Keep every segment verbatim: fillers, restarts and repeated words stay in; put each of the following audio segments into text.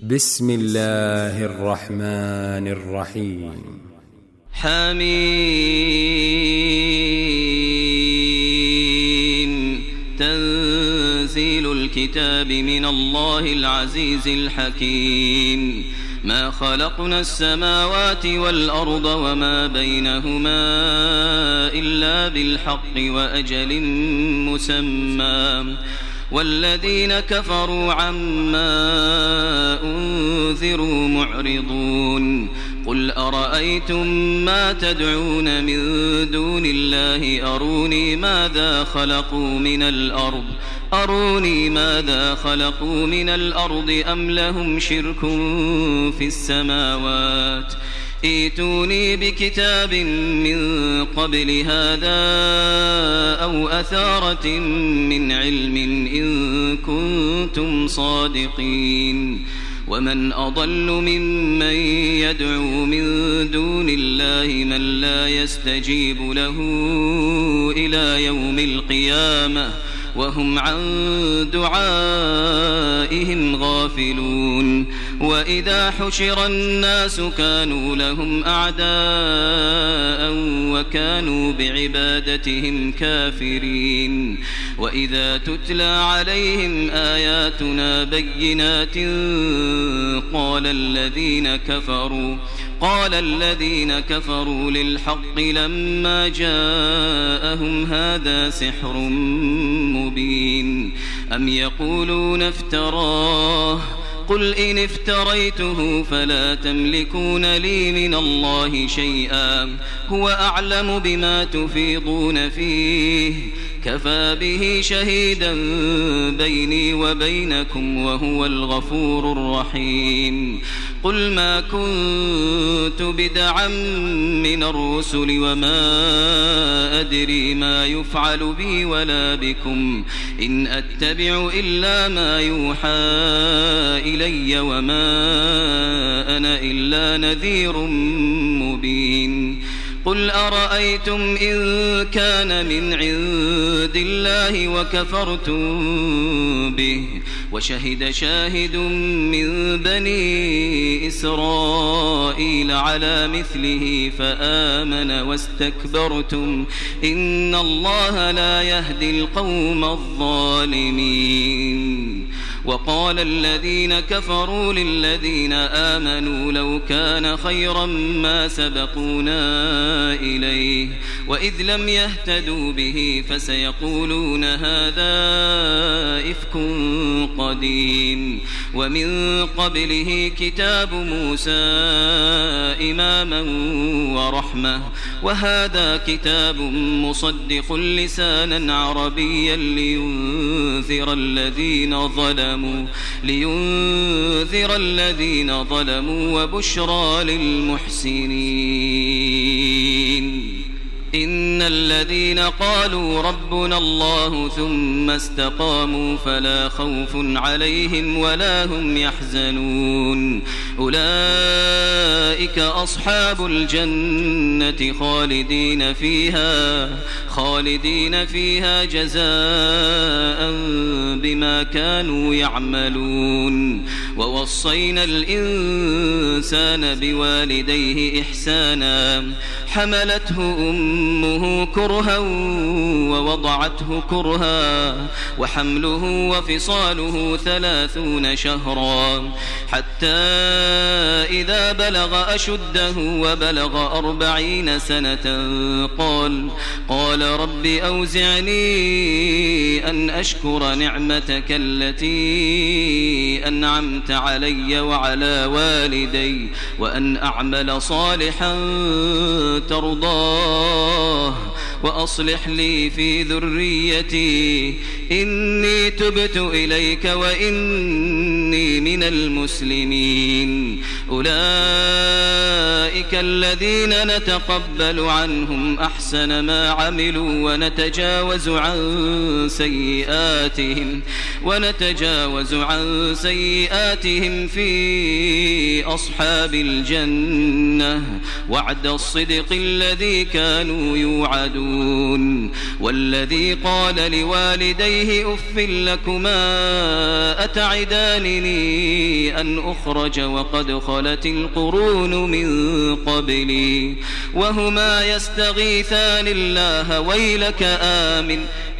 بسم الله الرحمن الرحيم. حميم. تنزيل الكتاب من الله العزيز الحكيم. ما خلقنا السماوات والأرض وما بينهما إلا بالحق وأجل مسمى، والذين كفروا عما أنذروا معرضون. قل أرأيتم ما تدعون من دون الله أروني ماذا خلقوا من الأرض أروني ماذا خلقوا من الأرض أم لهم شرك في السماوات ائتوني بكتاب من قبل هذا أو أثارة من علم إن كنتم صادقين. ومن أضل ممن يدعو من دون الله من لا يستجيب له إلى يوم القيامة وهم عن دعائهم غافلون. وإذا حشر الناس كانوا لهم أعداء وكانوا بعبادتهم كافرين. وإذا تتلى عليهم آياتنا بينات قال الذين كفروا قال الذين كفروا للحق لما جاءهم هذا سحر مبين أم يقولون افتراه قل إن افتريته فلا تملكون لي من الله شيئا هو أعلم بما تفيضون فيه كفى به شهيدا بيني وبينكم وهو الغفور الرحيم. قل ما كنت بدعا من الرسل وما أدري ما يفعل بي ولا بكم إن أتبع إلا ما يوحى إلي وما أنا إلا نذير مبين. قل أرأيتم إن كان من عند الله وكفرتم به وشهد شاهد من بني إسرائيل على مثله فآمن واستكبرتم إن الله لا يهدي القوم الظالمين. وقال الذين كفروا للذين آمنوا لو كان خيرا ما سبقونا إليه وإذ لم يهتدوا به فسيقولون هذا إفك قديم. ومن قبله كتاب موسى إماما ورحمة وهذا كتاب مصدق لسانا عربيا لينذر الذين ظلموا لينذر الذين ظلموا وبشرى للمحسنين. إن الذين قالوا ربنا الله ثم استقاموا فلا خوف عليهم ولا هم يحزنون أولئك أصحاب الجنة خالدين فيها خالدين فيها جزاء بما كانوا يعملون. ووصينا الإنسان بوالديه إحسانا حملته أمه كرها ووضعته كرها وحمله وفصاله ثلاثون شهرا حتى إذا بلغ أشده وبلغ أربعين سنة قال قال رب أوزعني أن أشكر نعمتك التي أنعمت علي وعلى والدي وأن أعمل صالحا ترضاه وأصلح لي في ذريتي إني تبت إليك وإني من المسلمين. أولئك الذين نتقبل عنهم أحسن ما عملوا ونتجاوز عن سيئاتهم ونتجاوز عن سيئاتهم في أصحاب الجنة وعد الصدق الذي كانوا يوعدون. والذي قال لوالديه أف لكما أتعدانني أن أخرج وقد خلت القرون من قبلي وهما يستغيثان الله ويلك آمن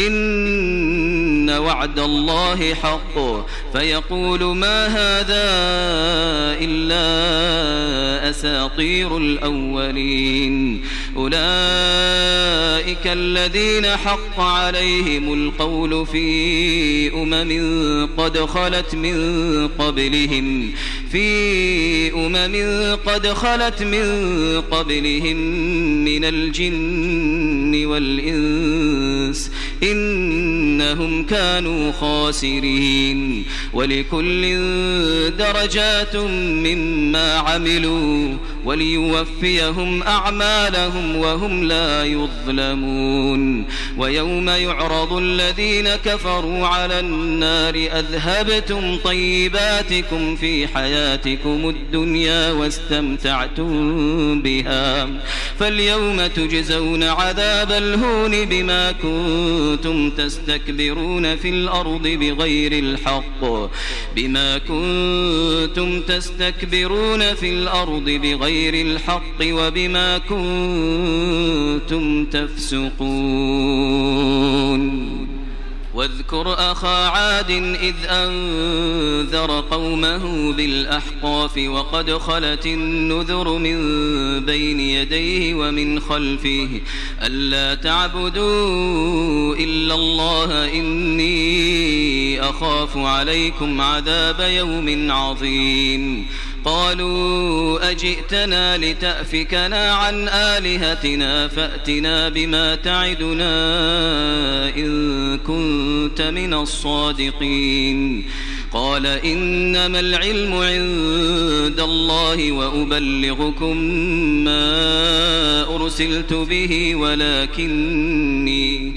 إن وعد الله حق فيقول ما هذا إلا أساطير الأولين أولئك الذين حق عليهم القول في أمم قد خلت من قبلهم في أمم قد خلت من قبلهم من الجن والإنس إنهم كانوا خاسرين ولكل درجات مما عملوا وليوفيهم أعمالهم وهم لا يظلمون ويوم يعرض الذين كفروا على النار أذهبتم طيباتكم في حياتكم الدنيا واستمتعتم بها فاليوم تجزون عذاب الهون بما كنتم تستكبرون في الأرض بغير الحق بما كنتم تستكبرون في الأرض بغير الحق وبما كنتم تفسقون واذكر أخا عاد إذ أنذر قومه بالأحقاف وقد خلت النذر من بين يديه ومن خلفه ألا تعبدوا إلا الله إني أخاف عليكم عذاب يوم عظيم قالوا أجئتنا لتأفكنا عن آلهتنا فأتنا بما تعدنا إن كنت من الصادقين قال إنما العلم عند الله وأبلغكم ما أرسلت به ولكني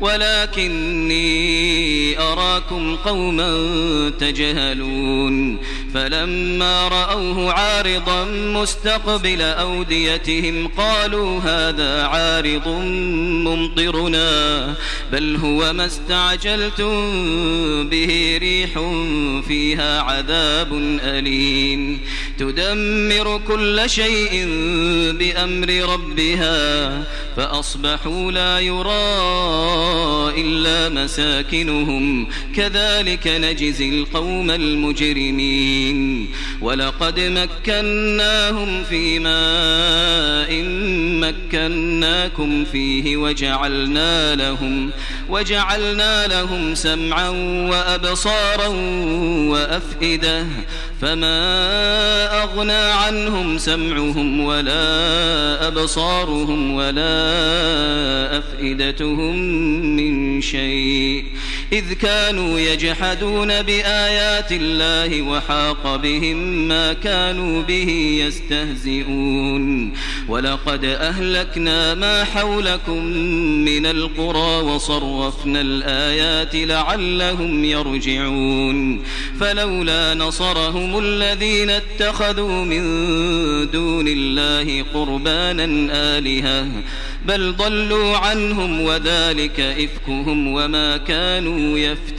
ولكني أراكم قوما تجهلون فلما رأوه عارضا مستقبل أوديتهم قالوا هذا عارض ممطرنا بل هو ما استعجلتم به ريح فيها عذاب أليم تدمر كل شيء بأمر ربها فأصبحوا لا يرى إلا مساكنهم كذلك نجزي القوم المجرمين ولقد مكناهم في ماء مكناكم فيه وجعلنا لهم وجعلنا لهم سمعا وأبصارا وأفئدة فما أغنى عنهم سمعهم ولا أبصارهم ولا أفئدتهم من شيء إذ كانوا يجحدون بآيات الله وحاق بهم ما كانوا به يستهزئون ولقد أهلكنا ما حولكم من القرى وصرفنا الآيات لعلهم يرجعون فلولا نصرهم الذين اتخذوا من دون الله قربانا آلهة بل ضلوا عنهم وذلك إفكهم وما كانوا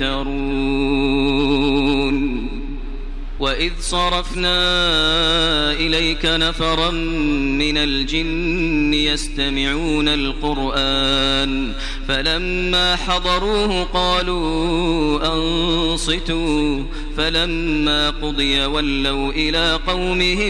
يفترون وإذ صرفنا إليك نفرا من الجن يستمعون القرآن فلما حضروه قالوا أنصتوا فلما قضي ولوا إلى قومهم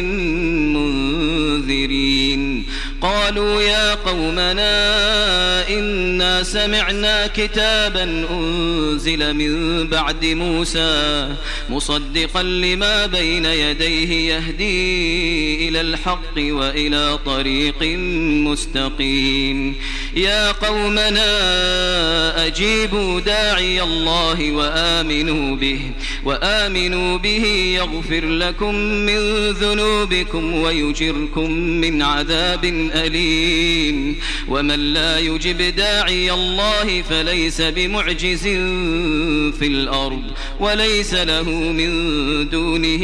منذرين قالوا يا قومنا إنا سمعنا كتابا أنزل من بعد موسى مصدقا لما بين يديه يهدي إلى الحق وإلى طريق مستقيم يا قومنا أجيبوا داعي الله وآمنوا به وآمنوا به يغفر لكم من ذنوبكم ويجركم من عذاب أليم ومن لا يجب داعي الله فليس بمعجز في الأرض وليس له من دونه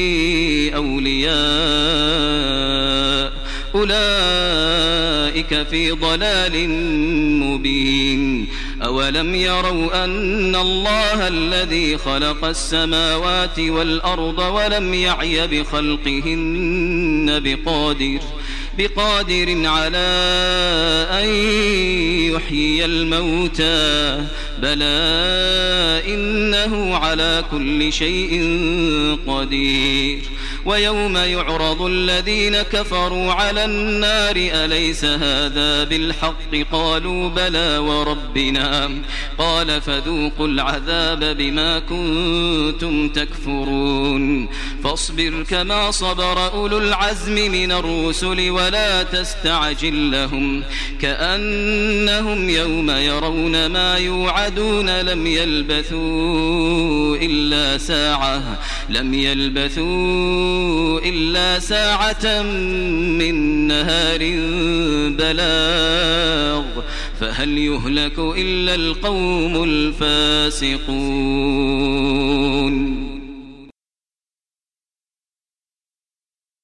أولياء أولئك في ضلال مبين أولم يروا أن الله الذي خلق السماوات والأرض ولم يعي بخلقهن بقادر بقادر على أن يحيي الموتى بلى إنه على كل شيء قدير ويوم يعرض الذين كفروا على النار أليس هذا بالحق قالوا بلى وربنا قال فذوقوا العذاب بما كنتم تكفرون فاصبر كما صبر أولو العزم من الرسل ولا تستعجل لهم كأنهم يوم يرون ما يوعدون لم يلبثوا إلا ساعة لم يلبثوا إلا ساعة من نهار بلاغ فهل يهلك إلا القوم الفاسقون